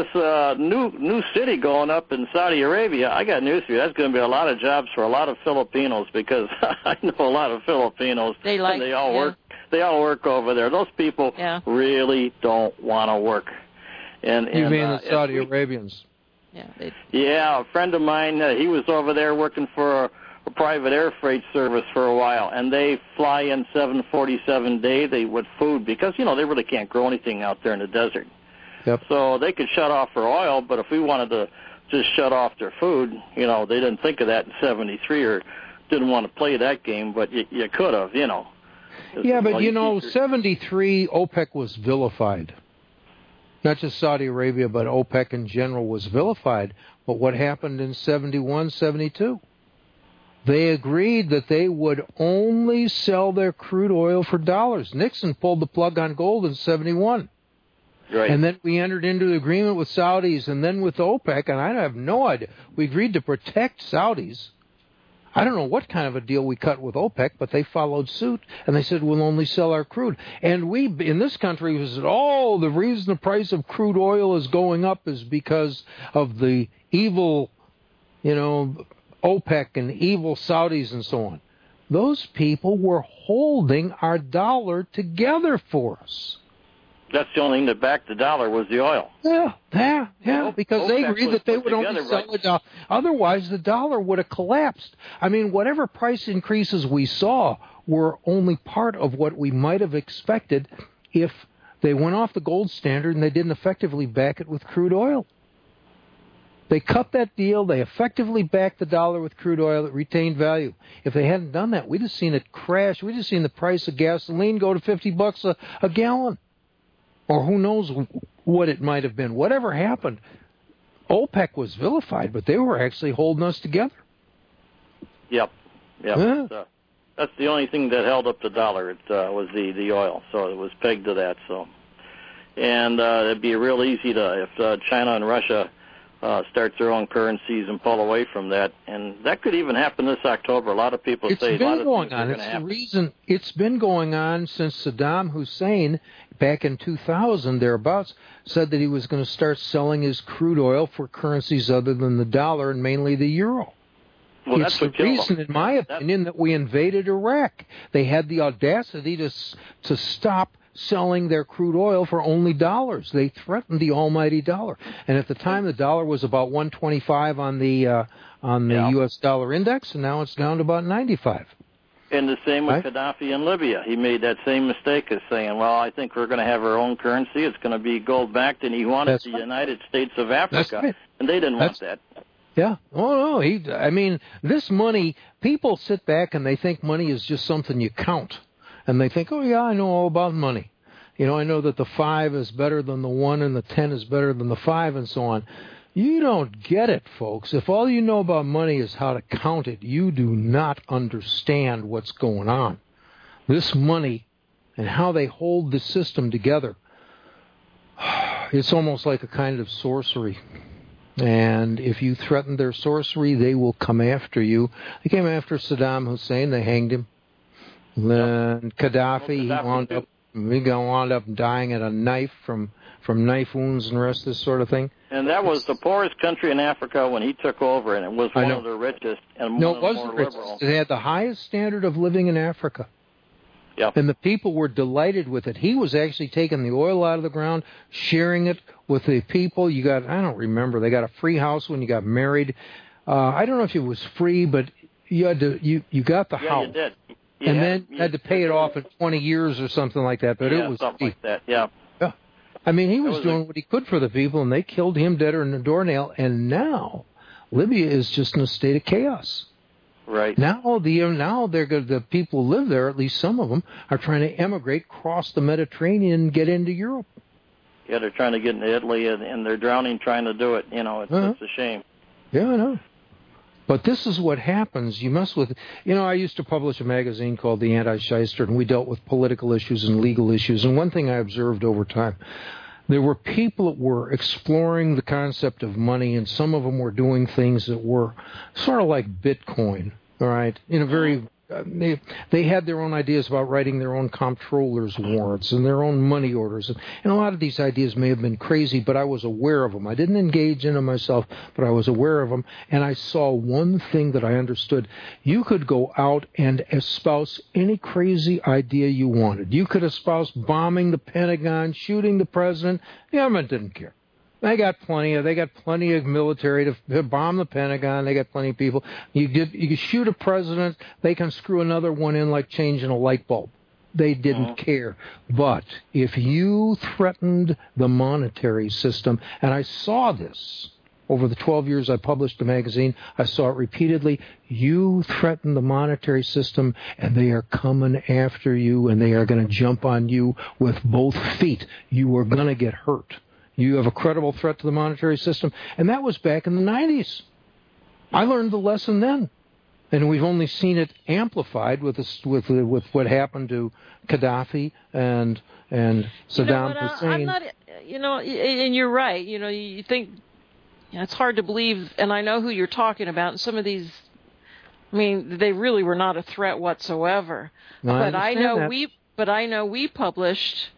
new city going up in Saudi Arabia, I got news for you. That's going to be a lot of jobs for a lot of Filipinos, because I know a lot of Filipinos. They all work. They all work over there. Those people really don't want to work. You mean the Saudi Arabians? Yeah, a friend of mine, he was over there working for a private air freight service for a while, and they fly in 747 a day with food, because, you know, they really can't grow anything out there in the desert. Yep. So they could shut off for oil, but if we wanted to just shut off their food, you know, they didn't think of that in 73 or didn't want to play that game, but you could have, you know. Yeah, but, 73, OPEC was vilified. Not just Saudi Arabia, but OPEC in general was vilified. But what happened in 71, 72? They agreed that they would only sell their crude oil for dollars. Nixon pulled the plug on gold in 71. Right. And then we entered into the agreement with Saudis and then with OPEC, and I have no idea. We agreed to protect Saudis. I don't know what kind of a deal we cut with OPEC, but they followed suit, and they said, we'll only sell our crude. And we, in this country, said, the reason the price of crude oil is going up is because of the evil, OPEC and evil Saudis and so on. Those people were holding our dollar together for us. That's the only thing that backed the dollar was the oil. Yeah, because they agreed that they would only sell a dollar. Otherwise, the dollar would have collapsed. I mean, whatever price increases we saw were only part of what we might have expected if they went off the gold standard and they didn't effectively back it with crude oil. They cut that deal. They effectively backed the dollar with crude oil. It retained value. If they hadn't done that, we'd have seen it crash. We'd have seen the price of gasoline go to $50 a gallon. Or who knows what it might have been. Whatever happened, OPEC was vilified, but they were actually holding us together. Yep. That's the only thing that held up the dollar. It was the oil, so it was pegged to that. So, and it'd be real easy if China and Russia start their own currencies and pull away from that, and that could even happen this October. A lot of people say a lot of things are going to happen. It's been going on since Saddam Hussein, back in 2000, thereabouts, said that he was going to start selling his crude oil for currencies other than the dollar and mainly the euro. Well, it's the reason, in my opinion, that we invaded Iraq. They had the audacity to stop selling their crude oil for only dollars. They threatened the almighty dollar. And at the time, the dollar was about 125 on the U.S. dollar index, and now it's down to about 95. And the same with Gaddafi in Libya. He made that same mistake of saying, well, I think we're going to have our own currency. It's going to be gold-backed, and he wanted the United States of Africa, and they didn't want that. Yeah. Oh, no. This money, people sit back and they think money is just something you count. And they think, oh, yeah, I know all about money. I know that the 5 is better than the 1 and the 10 is better than the 5 and so on. You don't get it, folks. If all you know about money is how to count it, you do not understand what's going on. This money and how they hold the system together, it's almost like a kind of sorcery. And if you threaten their sorcery, they will come after you. They came after Saddam Hussein. They hanged him. Then Gaddafi, he wound up dying at a knife from knife wounds and the rest of this sort of thing. And that was the poorest country in Africa when he took over, and it was one of the richest and one of the more liberal. It had the highest standard of living in Africa. Yep. And the people were delighted with it. He was actually taking the oil out of the ground, sharing it with the people. You got, I don't remember, they got a free house when you got married. I don't know if it was free, but you had to, you got the house. You did. You had to pay it off in 20 years or something like that. But it was something like that, yeah. I mean, he was doing what he could for the people, and they killed him dead or in a doornail. And now Libya is just in a state of chaos. Right. Now the people who live there, at least some of them, are trying to emigrate, cross the Mediterranean, and get into Europe. Yeah, they're trying to get into Italy, and they're drowning trying to do it. You know, it's a shame. Yeah, I know. But this is what happens. You mess with, I used to publish a magazine called The Anti-Shyster, and we dealt with political issues and legal issues. And one thing I observed over time, there were people that were exploring the concept of money, and some of them were doing things that were sort of like Bitcoin, all right, in a very... They had their own ideas about writing their own comptroller's warrants and their own money orders. And a lot of these ideas may have been crazy, but I was aware of them. I didn't engage in them myself, but I was aware of them. And I saw one thing that I understood. You could go out and espouse any crazy idea you wanted. You could espouse bombing the Pentagon, shooting the president. The government didn't care. They got plenty of military to bomb the Pentagon. They got plenty of people. You shoot a president, they can screw another one in like changing a light bulb. They didn't care. But if you threatened the monetary system, and I saw this over the 12 years I published the magazine, I saw it repeatedly. You threaten the monetary system, and they are coming after you, and they are going to jump on you with both feet. You are going to get hurt. You have a credible threat to the monetary system. And that was back in the 90s. I learned the lesson then. And we've only seen it amplified with what happened to Gaddafi and Saddam Hussein. I'm not, and you're right. You think it's hard to believe, and I know who you're talking about. And some of these, they really were not a threat whatsoever. No, but I know we published.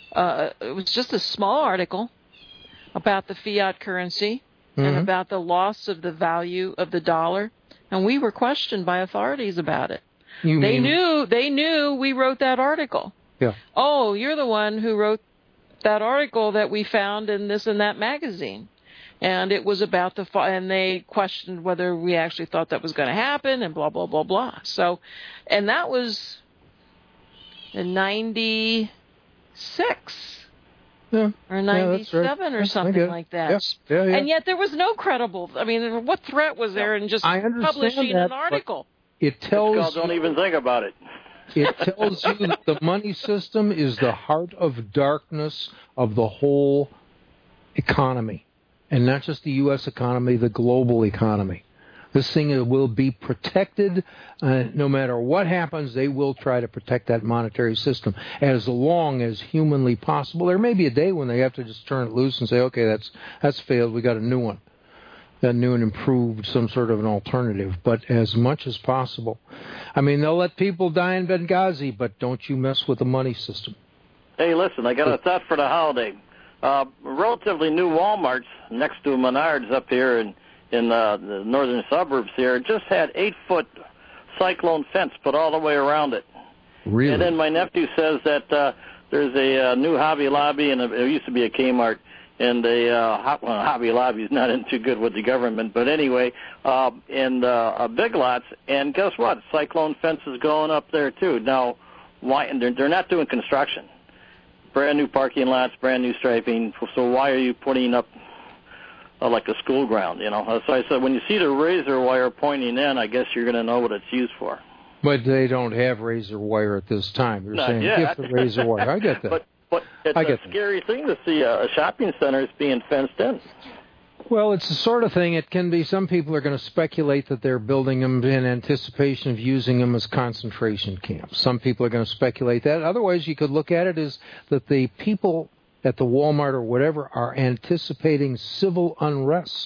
It was just a small article about the fiat currency and about the loss of the value of the dollar, and we were questioned by authorities about it. They knew we wrote that article. Yeah. Oh, you're the one who wrote that article that we found in this and that magazine, and it was about and they questioned whether we actually thought that was going to happen, and blah blah blah blah. So, and that was in '96. Yeah. Or 97 right. or something like that. Yeah. And yet there was no credible... what threat was there in just publishing an article? It tells don't even think about it. It tells you that the money system is the heart of darkness of the whole economy. And not just the U.S. economy, the global economy. This thing will be protected. No matter what happens, they will try to protect that monetary system as long as humanly possible. There may be a day when they have to just turn it loose and say, okay, that's failed. We got a new one. That new and improved, some sort of an alternative. But as much as possible. They'll let people die in Benghazi, but don't you mess with the money system. Hey, listen, I got a thought for the holiday. Relatively new Walmarts next to Menards up here in the northern suburbs here just had 8-foot cyclone fence put all the way around it. Really? And then my nephew says that there's a new Hobby Lobby, and there used to be a Kmart, and Hobby Lobby's not in too good with the government, but anyway, and Big Lots, and guess what? Cyclone fence is going up there too. Now, why? And they're not doing construction. Brand new parking lots, brand new striping. So why are you putting up like a school ground, So I said, when you see the razor wire pointing in, I guess you're going to know what it's used for. But they don't have razor wire at this time. You're Not saying yet. give the razor wire. I get that. But it's a scary thing to see a shopping center is being fenced in. Well, it's the sort of thing, it can be, some people are going to speculate that they're building them in anticipation of using them as concentration camps. Some people are going to speculate that. Otherwise, you could look at it as that the people at the Walmart or whatever are anticipating civil unrest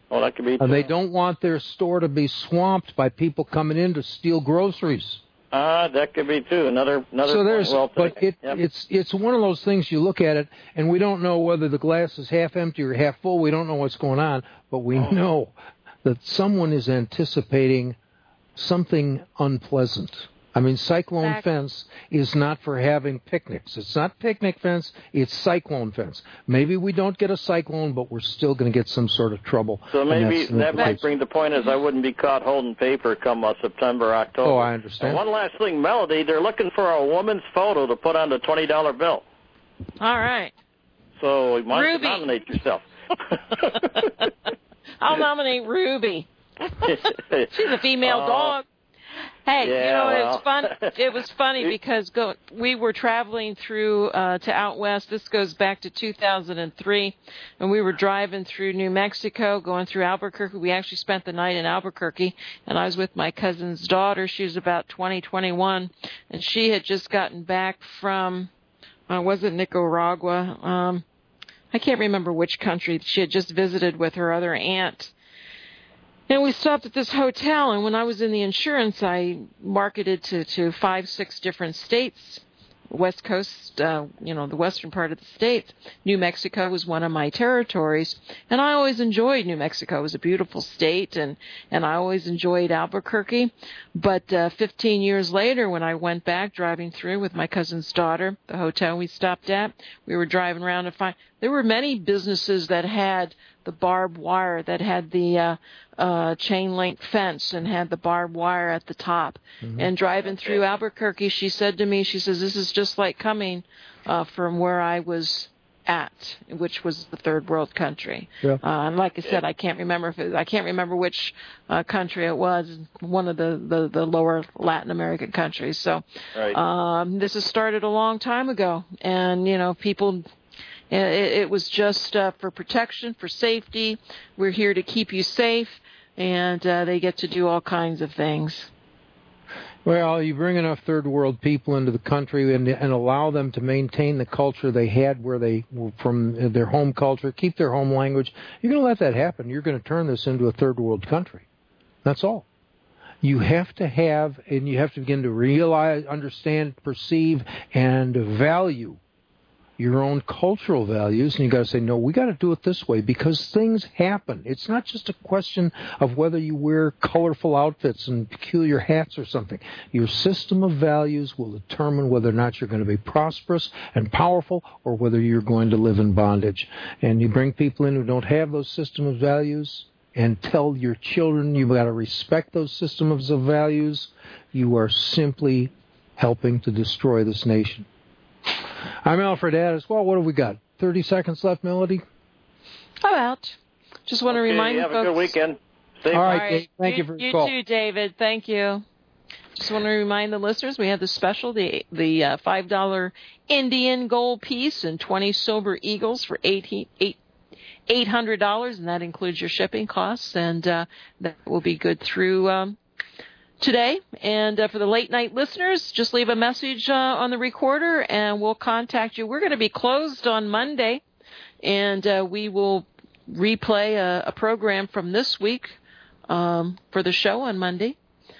Oh, that could be. They don't want their store to be swamped by people coming in to steal groceries. That could be too. Another. So there's, but it's one of those things. You look at it, and we don't know whether the glass is half empty or half full. We don't know what's going on, but we know that someone is anticipating something unpleasant. I mean, cyclone fence is not for having picnics. It's not picnic fence. It's cyclone fence. Maybe we don't get a cyclone, but we're still going to get some sort of trouble. So maybe that might bring the point is I wouldn't be caught holding paper come September, October. Oh, I understand. And one last thing, Melody, they're looking for a woman's photo to put on the $20 bill. All right. So why don't you nominate yourself? I'll nominate Ruby. She's a female dog. Hey, it's fun. It was funny because we were traveling through to out west. This goes back to 2003, and we were driving through New Mexico, going through Albuquerque. We actually spent the night in Albuquerque, and I was with my cousin's daughter. She was about 21, and she had just gotten back from, was it Nicaragua? I can't remember which country. She had just visited with her other aunt. And we stopped at this hotel, and when I was in the insurance, I marketed to 5-6 different states, West Coast, the western part of the state. New Mexico was one of my territories, and I always enjoyed New Mexico. It was a beautiful state, and I always enjoyed Albuquerque. But 15 years later, when I went back driving through with my cousin's daughter, the hotel we stopped at, we were driving around to find there were many businesses that had the barbed wire, that had the chain link fence and had the barbed wire at the top. Mm-hmm. And driving through Albuquerque, she said to me, she says, this is just like coming from where I was at, which was the third world country. Yeah. And like I said, I can't remember which country it was, one of the lower Latin American countries. So this has started a long time ago, and people. It was just for protection, for safety. We're here to keep you safe, and they get to do all kinds of things. Well, you bring enough third world people into the country and allow them to maintain the culture they had where they were from, their home culture, keep their home language. You're going to let that happen. You're going to turn this into a third world country. That's all. You have to have, and you have to begin to realize, understand, perceive, and value your own cultural values, and you got to say, no, we got to do it this way because things happen. It's not just a question of whether you wear colorful outfits and peculiar hats or something. Your system of values will determine whether or not you're going to be prosperous and powerful or whether you're going to live in bondage. And you bring people in who don't have those system of values and tell your children you've got to respect those systems of values, you are simply helping to destroy this nation. I'm Alfred Addis. Well, what have we got? 30 seconds left, Melody? About. Just want to remind folks. Have a good weekend. All right, Dave, thank you for your call. You too, David. Thank you. Just want to remind the listeners we have the special, the $5 Indian gold piece and 20 silver eagles for $800, and that includes your shipping costs, and that will be good through today. And for the late night listeners, just leave a message on the recorder and we'll contact you. We're going to be closed on Monday, and we will replay a program from this week for the show on Monday.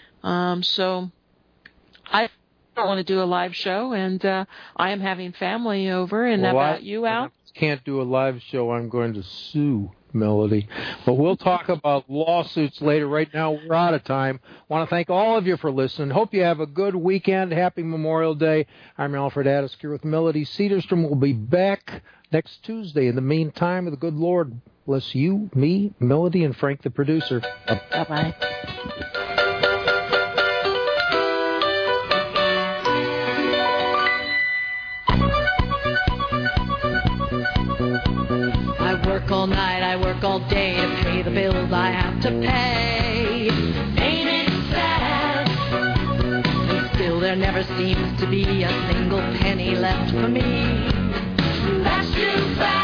So I don't want to do a live show, and I am having family over. And about you, Al? I can't do a live show. I'm going to sue Melody. But we'll talk about lawsuits later. Right now, we're out of time. Want to thank all of you for listening. Hope you have a good weekend. Happy Memorial Day. I'm Alfred Addis here with Melody Cedarstrom. We'll be back next Tuesday. In the meantime, the good Lord bless you, me, Melody, and Frank, the producer. Bye-bye. All night, I work all day to pay the bills I have to pay. Ain't it sad? And still there never seems to be a single penny left for me. That's too bad.